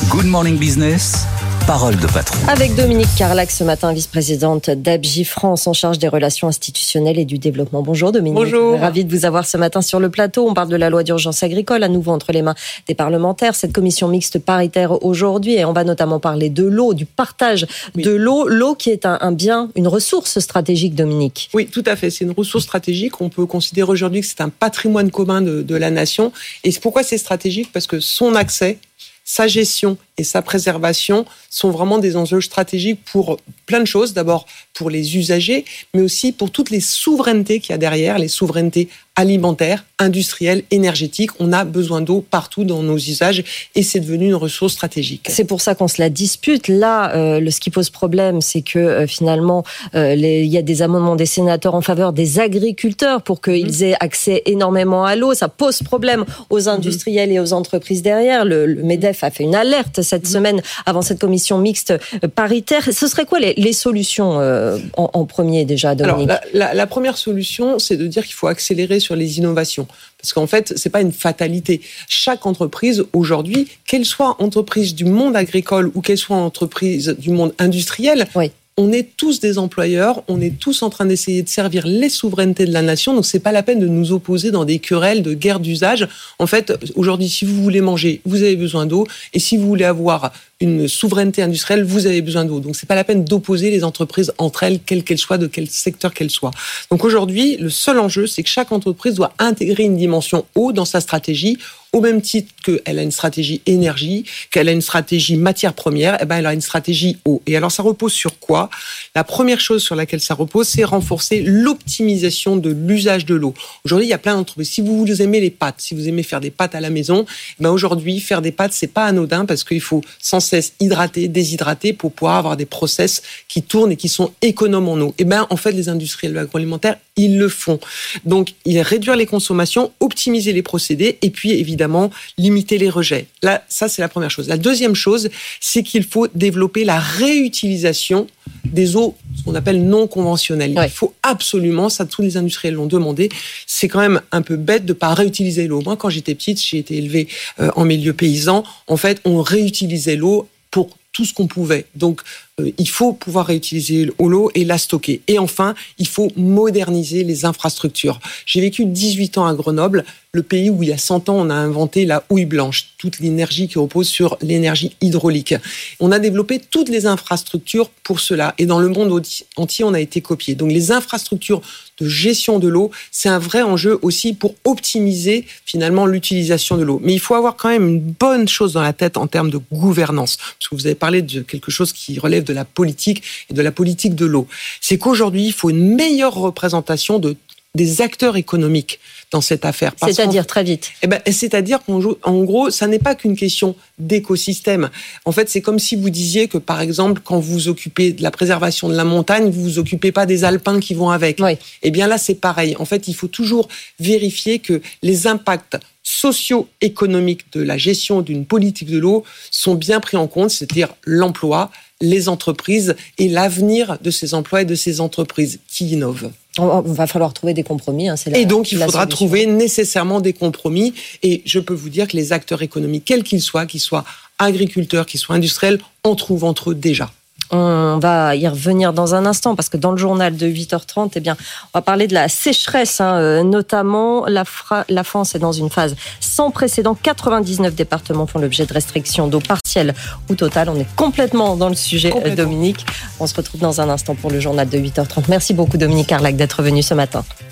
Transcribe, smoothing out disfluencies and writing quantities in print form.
Good Morning Business, parole de patron. Avec Dominique Carlac ce matin, vice-présidente d'ABJ France en charge des relations institutionnelles et du développement. Bonjour Dominique. Bonjour. Ravi de vous avoir ce matin sur le plateau. On parle de la loi d'urgence agricole, à nouveau entre les mains des parlementaires. Cette commission mixte paritaire aujourd'hui, et on va notamment parler de l'eau, du partage de l'eau. L'eau qui est un bien, une ressource stratégique, Dominique. Oui, tout à fait. C'est une ressource stratégique. On peut considérer aujourd'hui que c'est un patrimoine commun de la nation. Et pourquoi c'est stratégique ? Parce que son accès, sa gestion et sa préservation sont vraiment des enjeux stratégiques pour plein de choses. D'abord pour les usagers, mais aussi pour toutes les souverainetés qu'il y a derrière, les souverainetés alimentaires, industrielles, énergétiques. On a besoin d'eau partout dans nos usages et c'est devenu une ressource stratégique. C'est pour ça qu'on se la dispute. Là, ce qui pose problème, c'est que finalement, il y a des amendements des sénateurs en faveur des agriculteurs pour qu'ils aient accès énormément à l'eau. Ça pose problème aux industriels et aux entreprises derrière. Le MEDEF a fait une alerte cette semaine avant cette commission mixte paritaire. Ce serait quoi les solutions en premier déjà, Dominique ? Alors, la première solution, c'est de dire qu'il faut accélérer sur les innovations. Parce qu'en fait, c'est pas une fatalité. Chaque entreprise, aujourd'hui, qu'elle soit entreprise du monde agricole ou qu'elle soit entreprise du monde industriel, oui. On est tous des employeurs, on est tous en train d'essayer de servir les souverainetés de la nation, donc c'est pas la peine de nous opposer dans des querelles de guerre d'usage. En fait, aujourd'hui, si vous voulez manger, vous avez besoin d'eau, et si vous voulez avoir une souveraineté industrielle, vous avez besoin d'eau. Donc c'est pas la peine d'opposer les entreprises entre elles, quelles qu'elles soient, de quel secteur qu'elles soient. Donc aujourd'hui, le seul enjeu, c'est que chaque entreprise doit intégrer une dimension eau dans sa stratégie, au même titre qu'elle a une stratégie énergie, qu'elle a une stratégie matière première, elle a une stratégie eau. Et alors ça repose sur quoi ? La première chose sur laquelle ça repose, c'est renforcer l'optimisation de l'usage de l'eau. Aujourd'hui, il y a plein d'entreprises. Si vous aimez les pâtes, si vous aimez faire des pâtes à la maison, aujourd'hui, faire des pâtes, c'est pas anodin parce qu'il faut sans cesse hydrater, déshydrater pour pouvoir avoir des process qui tournent et qui sont économes en eau. En fait, les industriels de l'agroalimentaire, ils le font. Donc, réduire les consommations, optimiser les procédés et puis évidemment limiter les rejets. Là, ça c'est la première chose. La deuxième chose, c'est qu'il faut développer la réutilisation des eaux, ce qu'on appelle non conventionnelles. Il faut absolument, ça tous les industriels l'ont demandé, c'est quand même un peu bête de pas réutiliser l'eau. Moi, quand j'étais petite, j'ai été élevée en milieu paysan. En fait, on réutilisait l'eau pour tout ce qu'on pouvait. Donc, il faut pouvoir réutiliser l'eau et la stocker. Et enfin, il faut moderniser les infrastructures. J'ai vécu 18 ans à Grenoble, le pays où il y a 100 ans, on a inventé la houille blanche, toute l'énergie qui repose sur l'énergie hydraulique. On a développé toutes les infrastructures pour cela. Et dans le monde entier, on a été copié. Donc, les infrastructures de gestion de l'eau, c'est un vrai enjeu aussi pour optimiser finalement l'utilisation de l'eau. Mais il faut avoir quand même une bonne chose dans la tête en termes de gouvernance. Parce que vous avez parlé de quelque chose qui relève de la politique et de la politique de l'eau. C'est qu'aujourd'hui, il faut une meilleure représentation des acteurs économiques dans cette affaire. C'est-à-dire très vite. C'est-à-dire qu'en gros, ça n'est pas qu'une question d'écosystème. En fait, c'est comme si vous disiez que, par exemple, quand vous vous occupez de la préservation de la montagne, vous vous occupez pas des alpins qui vont avec. Oui. Là, c'est pareil. En fait, il faut toujours vérifier que les impacts socio-économiques de la gestion d'une politique de l'eau sont bien pris en compte, c'est-à-dire l'emploi, les entreprises et l'avenir de ces emplois et de ces entreprises qui innovent. Il va falloir trouver des compromis. Et donc, il faudra trouver nécessairement des compromis. Et je peux vous dire que les acteurs économiques, quels qu'ils soient agriculteurs, qu'ils soient industriels, en trouvent entre eux déjà. On va y revenir dans un instant parce que dans le journal de 8h30, on va parler de la sécheresse, notamment la France est dans une phase sans précédent. 99 départements font l'objet de restrictions d'eau partielle ou totale. On est complètement dans le sujet, Dominique. On se retrouve dans un instant pour le journal de 8h30. Merci beaucoup Dominique Carlac d'être venu ce matin.